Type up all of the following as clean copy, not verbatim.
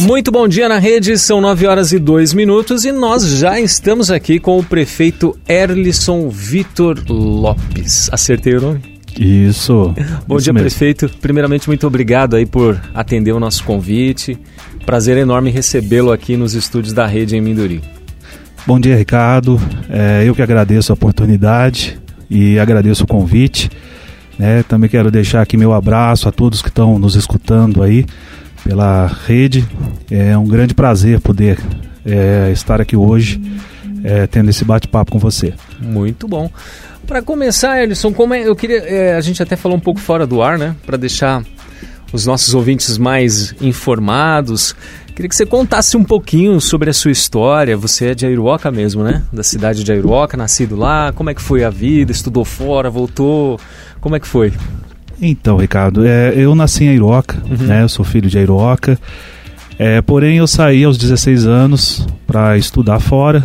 Muito bom dia na rede, são 9h02 e nós já estamos aqui com o prefeito Erlisson Vitor Lopes. Acertei o nome? Isso. Bom dia, prefeito. Primeiramente, muito obrigado aí por atender o nosso convite. Prazer enorme recebê-lo aqui nos estúdios da rede em Minduri. Bom dia, Ricardo. Eu que agradeço a oportunidade e agradeço o convite. Também quero deixar aqui meu abraço a todos que estão nos escutando aí pela rede. É um grande prazer poder estar aqui hoje tendo esse bate-papo com você. Muito bom. Para começar, Erlisson, eu queria, a gente até falou um pouco fora do ar, né? Para deixar os nossos ouvintes mais informados, queria que você contasse um pouquinho sobre a sua história. Você é de Aiuruoca mesmo, né? Da cidade de Aiuruoca, nascido lá. Como é que foi a vida? Estudou fora, voltou? Como é que foi? Então, Ricardo, eu nasci em Aiuruoca, né? Eu sou filho de Aiuruoca. Porém, eu saí aos 16 anos para estudar fora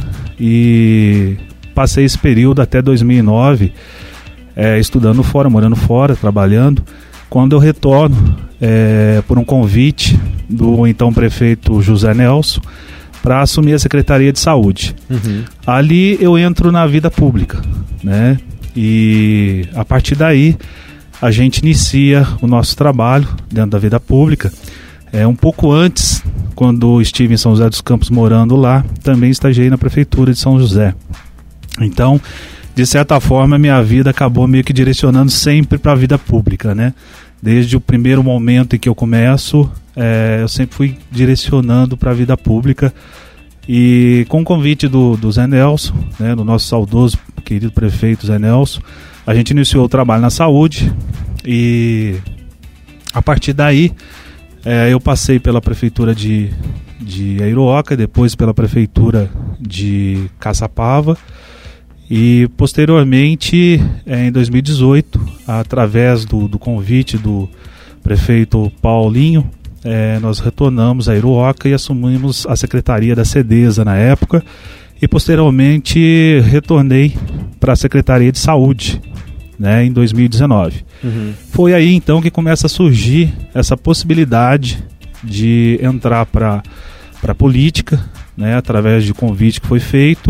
e passei esse período até 2009 estudando fora, morando fora, trabalhando. Quando eu retorno por um convite do então prefeito José Nelson para assumir a Secretaria de Saúde. Ali eu entro na vida pública, né? E a partir daí a gente inicia o nosso trabalho dentro da vida pública. Um pouco antes, quando estive em São José dos Campos morando lá, também estagiei na Prefeitura de São José. Então, de certa forma, minha vida acabou meio que direcionando sempre para a vida pública, né? Desde o primeiro momento em que eu começo, eu sempre fui direcionando para a vida pública. E com o convite do Zé Nelson, né, do nosso saudoso querido prefeito Zé Nelson, a gente iniciou o trabalho na saúde e a partir daí eu passei pela prefeitura de Aiuruoca, depois pela prefeitura de Caçapava e posteriormente em 2018, através do convite do prefeito Paulinho, nós retornamos a Aiuruoca e assumimos a secretaria da CEDESA na época e posteriormente retornei para a Secretaria de Saúde, né, em 2019. Foi aí então que começa a surgir essa possibilidade de entrar para a política, né, através de convite que foi feito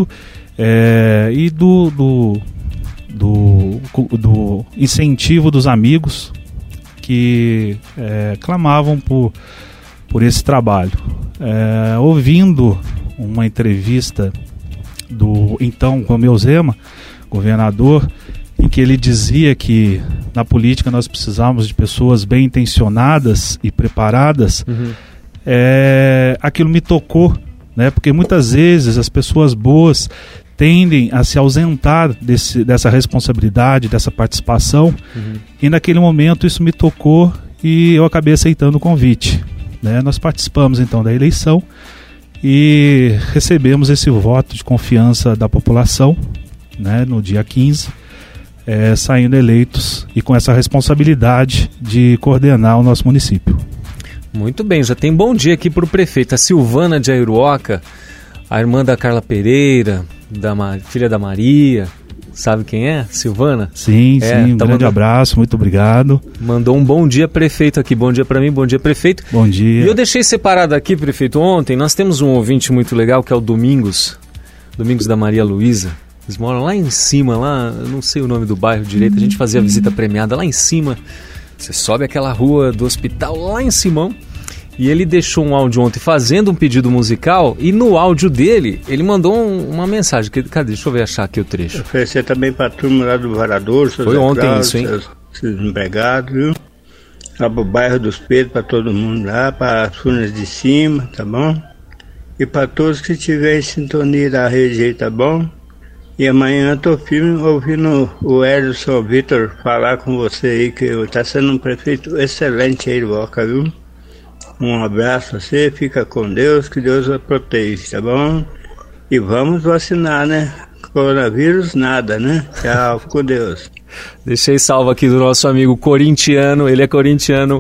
e do incentivo dos amigos que clamavam por esse trabalho. Ouvindo uma entrevista do então Romeu Zema, governador, em que ele dizia que na política nós precisávamos de pessoas bem intencionadas e preparadas, aquilo me tocou, né? Porque muitas vezes as pessoas boas tendem a se ausentar dessa responsabilidade, dessa participação, e naquele momento isso me tocou e eu acabei aceitando o convite, né? Nós participamos então da eleição e recebemos esse voto de confiança da população, né, no dia 15, saindo eleitos e com essa responsabilidade de coordenar o nosso município. Muito bem, já tem bom dia aqui para o prefeito. A Silvana de Aiuruoca, a irmã da Carla Pereira, filha da Maria, sabe quem é? Silvana? Sim, um grande abraço, muito obrigado. Mandou um bom dia, prefeito, aqui. Bom dia para mim, bom dia, prefeito. Bom dia. E eu deixei separado aqui, prefeito, ontem, nós temos um ouvinte muito legal, que é o Domingos da Maria Luísa. Eles moram lá em cima, lá, eu não sei o nome do bairro direito, a gente fazia a visita premiada lá em cima. Você sobe aquela rua do hospital lá em Simão. E ele deixou um áudio ontem fazendo um pedido musical e no áudio dele, ele mandou uma mensagem. Cadê? Deixa eu ver, achar aqui o trecho. Oferecer também para a turma lá do Varador, foi ontem Cláudio, isso, hein? Seus empregados, viu? Lá para o bairro dos Pedros, para todo mundo lá, para as Furnas de Cima, tá bom? E para todos que estiverem em sintonia da rede aí, tá bom? E amanhã eu tô firme ouvindo o Erlisson Vitor falar com você aí, que está sendo um prefeito excelente aí, Boca, viu? Um abraço a você, fica com Deus, que Deus a protege, tá bom? E vamos vacinar, né? Coronavírus, nada, né? Tchau, com Deus. Deixei salvo aqui do nosso amigo corintiano, ele é corintiano,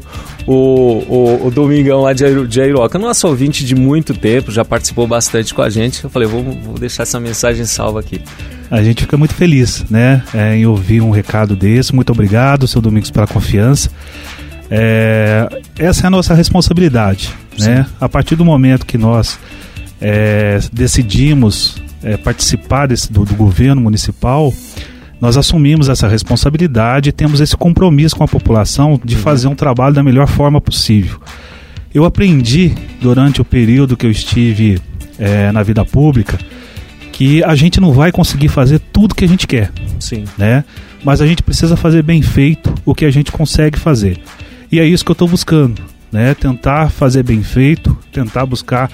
o Domingão lá de Aiuruoca, nosso ouvinte de muito tempo, já participou bastante com a gente. Eu falei, vou deixar essa mensagem salva aqui. A gente fica muito feliz, né, em ouvir um recado desse. Muito obrigado, seu Domingos, pela confiança. Essa é a nossa responsabilidade, né? A partir do momento que nós decidimos participar do governo municipal, nós assumimos essa responsabilidade e temos esse compromisso com a população de fazer um trabalho da melhor forma possível. Eu aprendi durante o período que eu estive na vida pública que a gente não vai conseguir fazer tudo que a gente quer. Sim. Né? Mas a gente precisa fazer bem feito o que a gente consegue fazer. E é isso que eu estou buscando, né? Tentar fazer bem feito, tentar buscar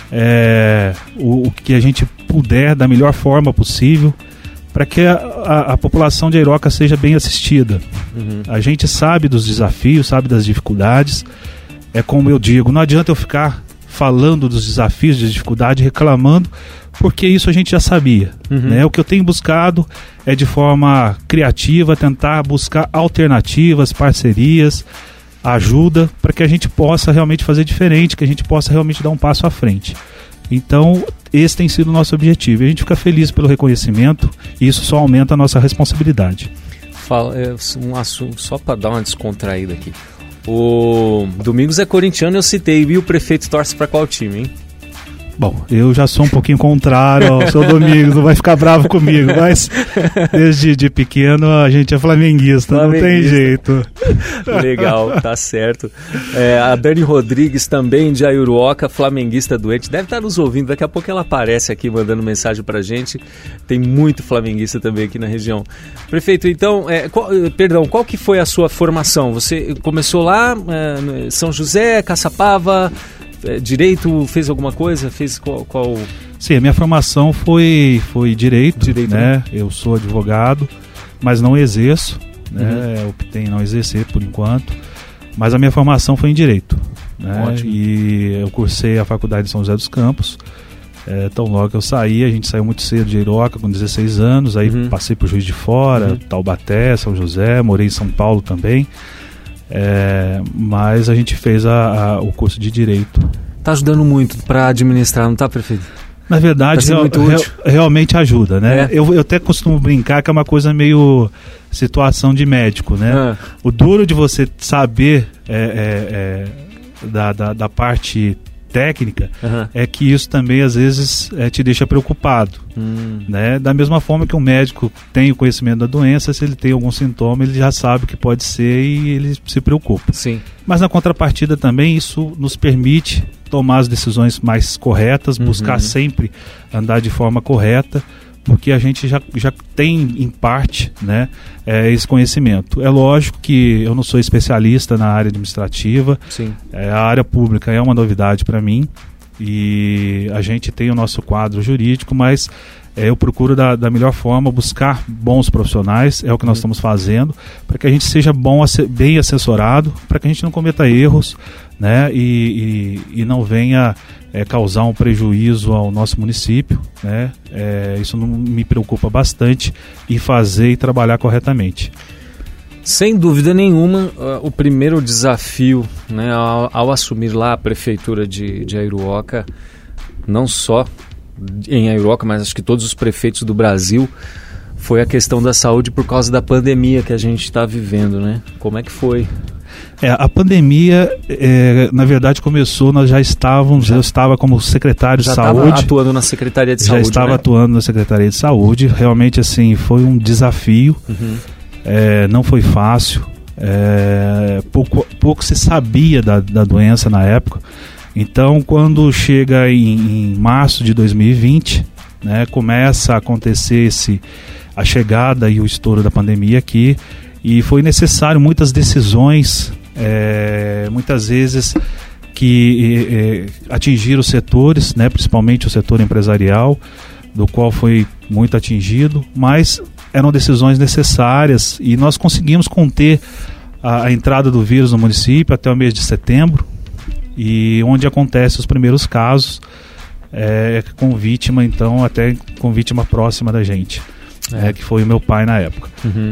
o que a gente puder da melhor forma possível para que a população de Airoca seja bem assistida. A gente sabe dos desafios, sabe das dificuldades. É como eu digo, não adianta eu ficar falando dos desafios, de dificuldade, reclamando, porque isso a gente já sabia. Né? O que eu tenho buscado é de forma criativa, tentar buscar alternativas, parcerias, ajuda, para que a gente possa realmente fazer diferente, que a gente possa realmente dar um passo à frente. Então, esse tem sido o nosso objetivo. E a gente fica feliz pelo reconhecimento e isso só aumenta a nossa responsabilidade. Um assunto só para dar uma descontraída aqui. O Domingos é corintiano, eu citei, e o prefeito torce para qual time, hein? Bom, eu já sou um pouquinho contrário ao seu Domingos, não vai ficar bravo comigo, mas desde pequeno a gente é flamenguista, não tem jeito. Legal, tá certo. A Dani Rodrigues também de Aiuruoca, flamenguista doente, deve estar nos ouvindo, daqui a pouco ela aparece aqui mandando mensagem pra gente, tem muito flamenguista também aqui na região. Prefeito, então, qual que foi a sua formação? Você começou lá, São José, Caçapava... Direito, fez alguma coisa? Fez qual? Sim, a minha formação foi direito, né? Eu sou advogado, mas não exerço, né? Optei em não exercer por enquanto, mas a minha formação foi em direito, né? Ótimo. E eu cursei a faculdade de São José dos Campos. Tão logo que eu saí, a gente saiu muito cedo de Airoca, com 16 anos, aí passei por Juiz de Fora, Taubaté, São José, morei em São Paulo também. Mas a gente fez o curso de Direito. Tá ajudando muito para administrar, não tá, prefeito? Na verdade, realmente ajuda, né? Eu até costumo brincar que é uma coisa meio situação de médico, né? O duro de você saber da parte técnica é que isso também às vezes te deixa preocupado, né? Da mesma forma que um médico tem o conhecimento da doença, se ele tem algum sintoma, ele já sabe o que pode ser e ele se preocupa. Sim. Mas na contrapartida também isso nos permite tomar as decisões mais corretas, buscar sempre andar de forma correta, porque a gente já tem, em parte, né, esse conhecimento. É lógico que eu não sou especialista na área administrativa. Sim. A área pública é uma novidade para mim e a gente tem o nosso quadro jurídico, mas eu procuro da melhor forma buscar bons profissionais, é o que nós estamos fazendo, para que a gente seja bem assessorado, para que a gente não cometa erros, né, e não venha causar um prejuízo ao nosso município, né? Isso não me preocupa bastante em fazer e trabalhar corretamente. Sem dúvida nenhuma, o primeiro desafio, né, ao assumir lá a prefeitura de Aiuruoca, não só em Aiuruoca, mas acho que todos os prefeitos do Brasil, foi a questão da saúde por causa da pandemia que a gente está vivendo, né? Como é que foi? A pandemia, na verdade, começou, nós já estávamos, eu estava como secretário de saúde. Já estava atuando na Secretaria de Saúde, Já estava atuando na Secretaria de Saúde, realmente assim, foi um desafio, não foi fácil, pouco se sabia da doença na época, então quando chega em março de 2020, né, começa a acontecer a chegada e o estouro da pandemia aqui, e foi necessário muitas decisões, muitas vezes que atingiram os setores, né, principalmente o setor empresarial, do qual foi muito atingido, mas eram decisões necessárias e nós conseguimos conter a entrada do vírus no município até o mês de setembro, e onde acontecem os primeiros casos, com vítima, então, até com vítima próxima da gente. Que foi o meu pai na época.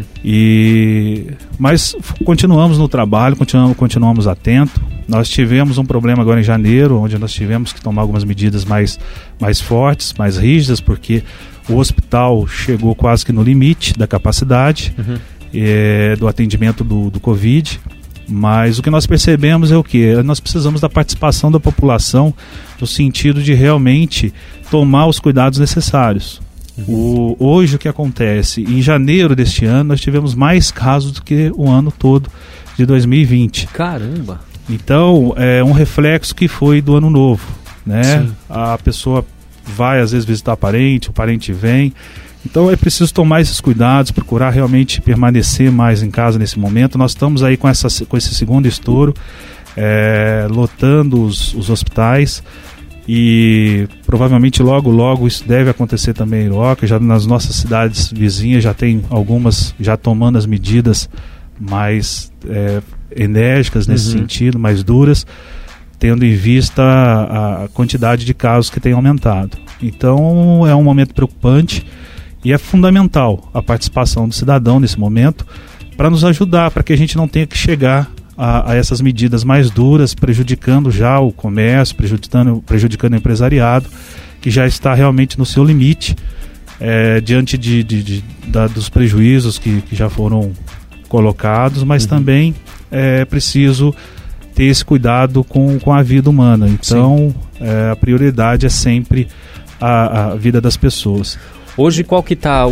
Mas continuamos no trabalho, continuamos atentos. Nós tivemos um problema agora em janeiro, onde nós tivemos que tomar algumas medidas mais fortes, mais rígidas, porque o hospital chegou quase que no limite da capacidade do atendimento do Covid. Mas o que nós percebemos é o quê? Nós precisamos da participação da população no sentido de realmente tomar os cuidados necessários. Hoje o que acontece? Em janeiro deste ano nós tivemos mais casos do que o ano todo de 2020. Caramba! Então é um reflexo que foi do ano novo, né? Sim. A pessoa vai às vezes visitar o parente vem. Então é preciso tomar esses cuidados, procurar realmente permanecer mais em casa nesse momento. Nós estamos aí com esse segundo estouro, lotando os hospitais. E provavelmente logo isso deve acontecer também em Iroca. Já nas nossas cidades vizinhas já tem algumas já tomando as medidas mais enérgicas nesse sentido, mais duras, tendo em vista a quantidade de casos que tem aumentado. Então é um momento preocupante e é fundamental a participação do cidadão nesse momento para nos ajudar, para que a gente não tenha que chegar a essas medidas mais duras, prejudicando já o comércio, prejudicando o empresariado, que já está realmente no seu limite, diante dos prejuízos que já foram colocados, mas também é preciso ter esse cuidado com a vida humana. Então, a prioridade é sempre a vida das pessoas. Hoje, qual que está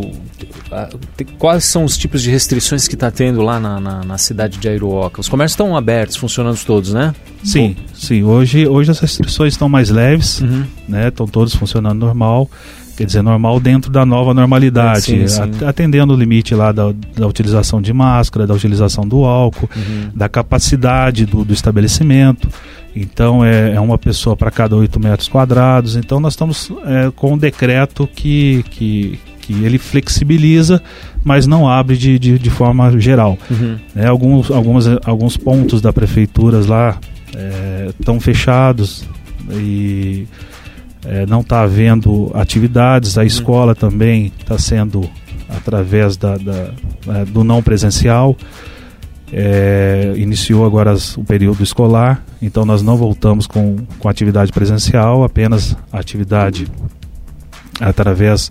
quais são os tipos de restrições que está tendo lá na cidade de Airoca? Os comércios estão abertos, funcionando todos, né? Sim. Hoje as restrições estão mais leves, né? Estão todos funcionando normal. Quer dizer, normal dentro da nova normalidade, sim. Atendendo o limite lá da utilização de máscara, da utilização do álcool, da capacidade do estabelecimento. Então é uma pessoa para cada 8 metros quadrados. Então nós estamos com um decreto que ele flexibiliza, mas não abre de forma geral. Alguns pontos da prefeitura lá estão fechados e não está havendo atividades. A escola também está sendo através do não presencial. Iniciou agora o período escolar, então nós não voltamos com atividade presencial, apenas atividade através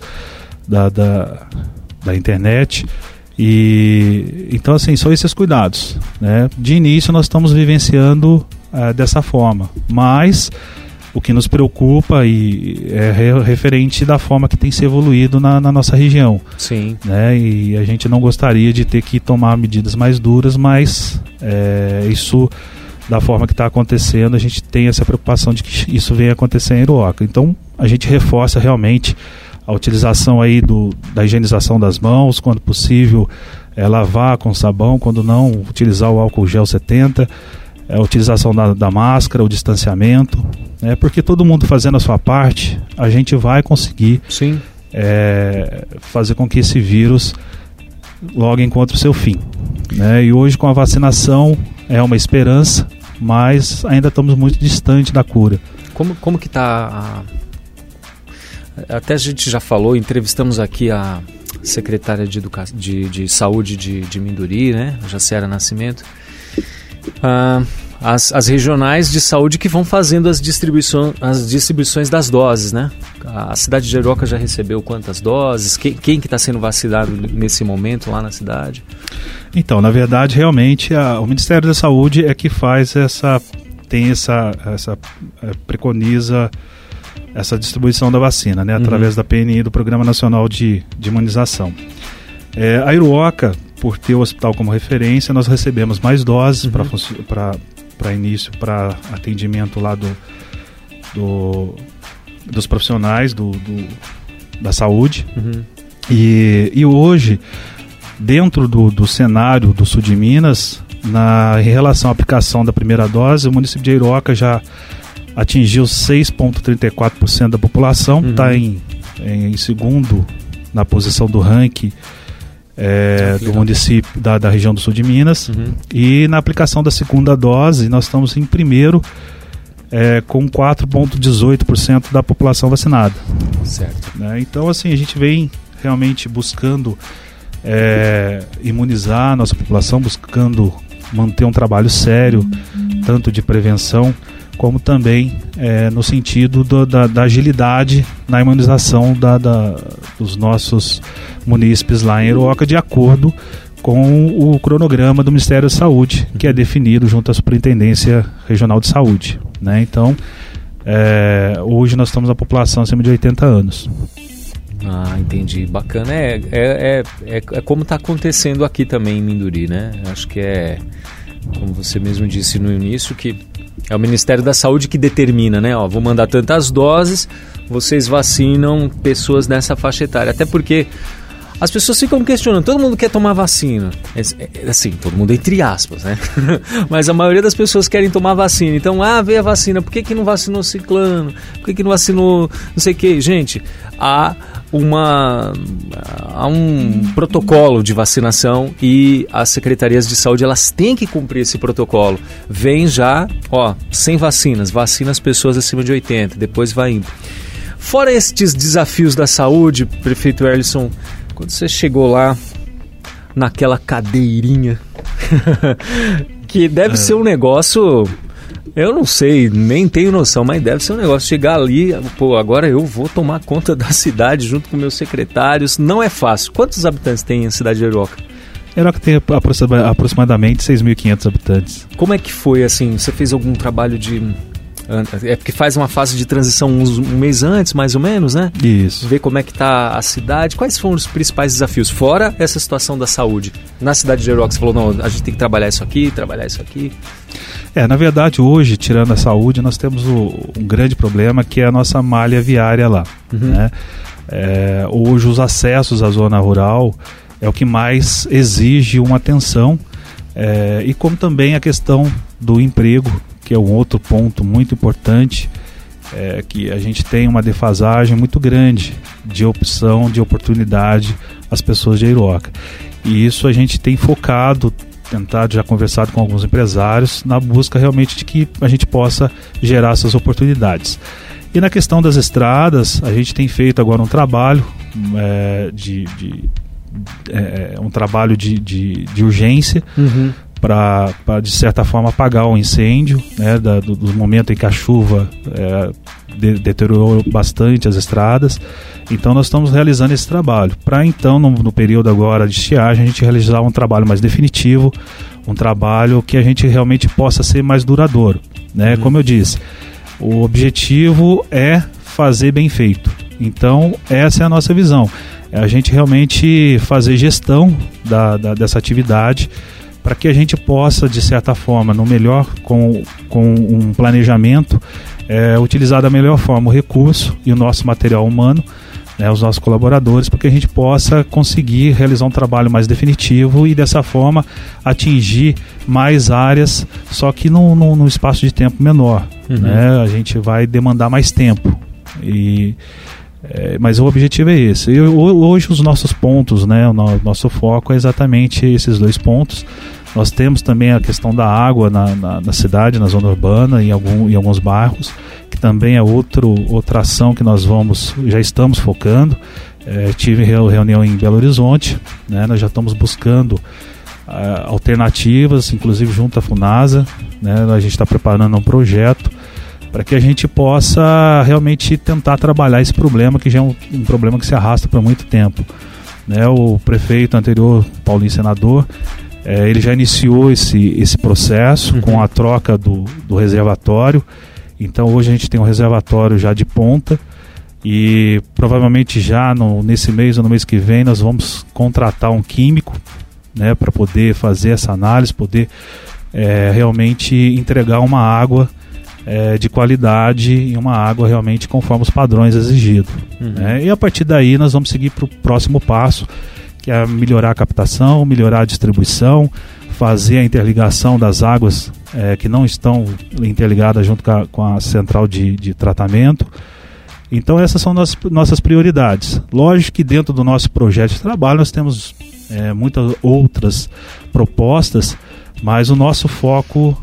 da internet. E então, assim, são esses cuidados, né? De início nós estamos vivenciando dessa forma, mas o que nos preocupa é referente da forma que tem se evoluído na nossa região. Sim. Né? E a gente não gostaria de ter que tomar medidas mais duras, mas isso, da forma que está acontecendo, a gente tem essa preocupação de que isso venha acontecer em Airoca. Então, a gente reforça realmente a utilização aí da higienização das mãos, quando possível, lavar com sabão, quando não, utilizar o álcool gel 70%. A utilização da máscara, o distanciamento, porque todo mundo fazendo a sua parte, a gente vai conseguir fazer com que esse vírus logo encontre o seu fim. Né? E hoje, com a vacinação, é uma esperança, mas ainda estamos muito distante da cura. Como que está até a gente já falou, entrevistamos aqui a secretária de Saúde de Minduri, né? Jaciara Nascimento. As regionais de saúde que vão fazendo as distribuições das doses, né? A cidade de Airoca já recebeu quantas doses? Quem que está sendo vacinado nesse momento lá na cidade? Então, na verdade, realmente, o Ministério da Saúde é que faz preconiza essa distribuição da vacina, né? Através da PNI, do Programa Nacional de Imunização. A Airoca, por ter o hospital como referência, nós recebemos mais doses para início, para atendimento lá dos profissionais da saúde. E hoje, dentro do cenário do sul de Minas, em relação à aplicação da primeira dose, o município de Airoca já atingiu 6,34% da população, está em segundo na posição do ranking do município da região do sul de Minas. E na aplicação da segunda dose nós estamos em primeiro com 4,18% da população vacinada. Certo. Né? Então, assim, a gente vem realmente buscando imunizar a nossa população, buscando manter um trabalho sério, tanto de prevenção como também no sentido da agilidade na imunização dos nossos munícipes lá em Airoca, de acordo com o cronograma do Ministério da Saúde, que é definido junto à Superintendência Regional de Saúde, né? Então, hoje nós estamos na população acima de 80 anos. Ah, entendi. Bacana. É como está acontecendo aqui também em Minduri, né? Acho que como você mesmo disse no início, que é o Ministério da Saúde que determina, né? Ó, vou mandar tantas doses, vocês vacinam pessoas nessa faixa etária. Até porque as pessoas ficam questionando, todo mundo quer tomar vacina. Assim, todo mundo entre aspas, né? Mas a maioria das pessoas querem tomar vacina. Então, veio a vacina, por que não vacinou ciclano? Por que não vacinou não sei o quê? Gente, há um protocolo de vacinação e as secretarias de saúde, elas têm que cumprir esse protocolo. Vem já, sem vacinas, vacina as pessoas acima de 80, depois vai indo. Fora estes desafios da saúde, prefeito Erlisson, quando você chegou lá naquela cadeirinha, que deve ser um negócio, eu não sei, nem tenho noção, mas deve ser um negócio chegar ali, agora eu vou tomar conta da cidade junto com meus secretários, não é fácil. Quantos habitantes tem a cidade de Eiroca? Eiroca tem aproximadamente 6.500 habitantes. Como é que foi, assim, você fez algum trabalho de... É porque faz uma fase de transição um mês antes, mais ou menos, né? Isso. Ver como é que está a cidade. Quais foram os principais desafios? Fora essa situação da saúde. Na cidade de Eiroca, você falou, não, a gente tem que trabalhar isso aqui. Na verdade, hoje, tirando a saúde, nós temos um grande problema, que é a nossa malha viária lá. Né? Hoje, os acessos à zona rural é o que mais exige uma atenção, e como também a questão do emprego, que é um outro ponto muito importante, que a gente tem uma defasagem muito grande de opção, de oportunidade às pessoas de Eiroca. E isso a gente tem focado, tentado, já conversado com alguns empresários, na busca realmente de que a gente possa gerar essas oportunidades. E na questão das estradas, a gente tem feito agora um trabalho de urgência, para, de certa forma, apagar o incêndio, né, do momento em que a chuva deteriorou bastante as estradas. Então nós estamos realizando esse trabalho para, então, no período agora de estiagem, a gente realizar um trabalho mais definitivo, um trabalho que a gente realmente possa ser mais duradouro, né? Como eu disse, o objetivo é fazer bem feito. Então essa é a nossa visão, é a gente realmente fazer gestão dessa atividade, para que a gente possa, de certa forma, com um planejamento, utilizar da melhor forma o recurso e o nosso material humano, né, os nossos colaboradores, para que a gente possa conseguir realizar um trabalho mais definitivo e, dessa forma, atingir mais áreas, só que num espaço de tempo menor. Né? A gente vai demandar mais tempo. Mas o objetivo é esse. E hoje os nossos pontos, né, o nosso foco é exatamente esses dois pontos. Nós temos também a questão da água na cidade, na zona urbana, em alguns bairros, que também é outra ação que nós já estamos focando. Tive reunião em Belo Horizonte, né, nós já estamos buscando alternativas, inclusive junto à Funasa, né, a gente está preparando um projeto para que a gente possa realmente tentar trabalhar esse problema, que já é um problema que se arrasta por muito tempo. Né, o prefeito anterior, Paulinho Senador, ele já iniciou esse processo com a troca do reservatório. Então hoje a gente tem um reservatório já de ponta e provavelmente já nesse mês ou no mês que vem nós vamos contratar um químico, né, para poder fazer essa análise, poder realmente entregar uma água de qualidade e uma água realmente conforme os padrões exigidos. Né? E a partir daí nós vamos seguir para o próximo passo, que é melhorar a captação, melhorar a distribuição, fazer a interligação das águas que não estão interligadas junto com a central de tratamento. Então essas são nossas prioridades. Lógico que dentro do nosso projeto de trabalho nós temos muitas outras propostas, mas o nosso foco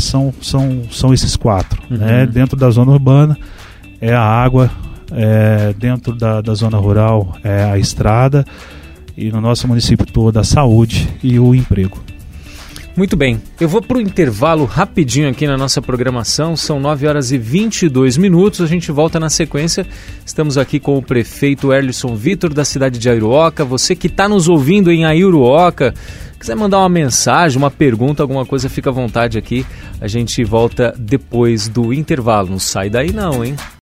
são esses quatro. Né? Dentro da zona urbana é a água, dentro da zona rural é a estrada, e no nosso município todo a saúde e o emprego. Muito bem, eu vou para o intervalo rapidinho aqui na nossa programação, são 9h22, a gente volta na sequência, estamos aqui com o prefeito Erlisson Vitor da cidade de Aiuruoca. Você que está nos ouvindo em Aiuruoca, quiser mandar uma mensagem, uma pergunta, alguma coisa, fica à vontade aqui, a gente volta depois do intervalo, não sai daí não, hein?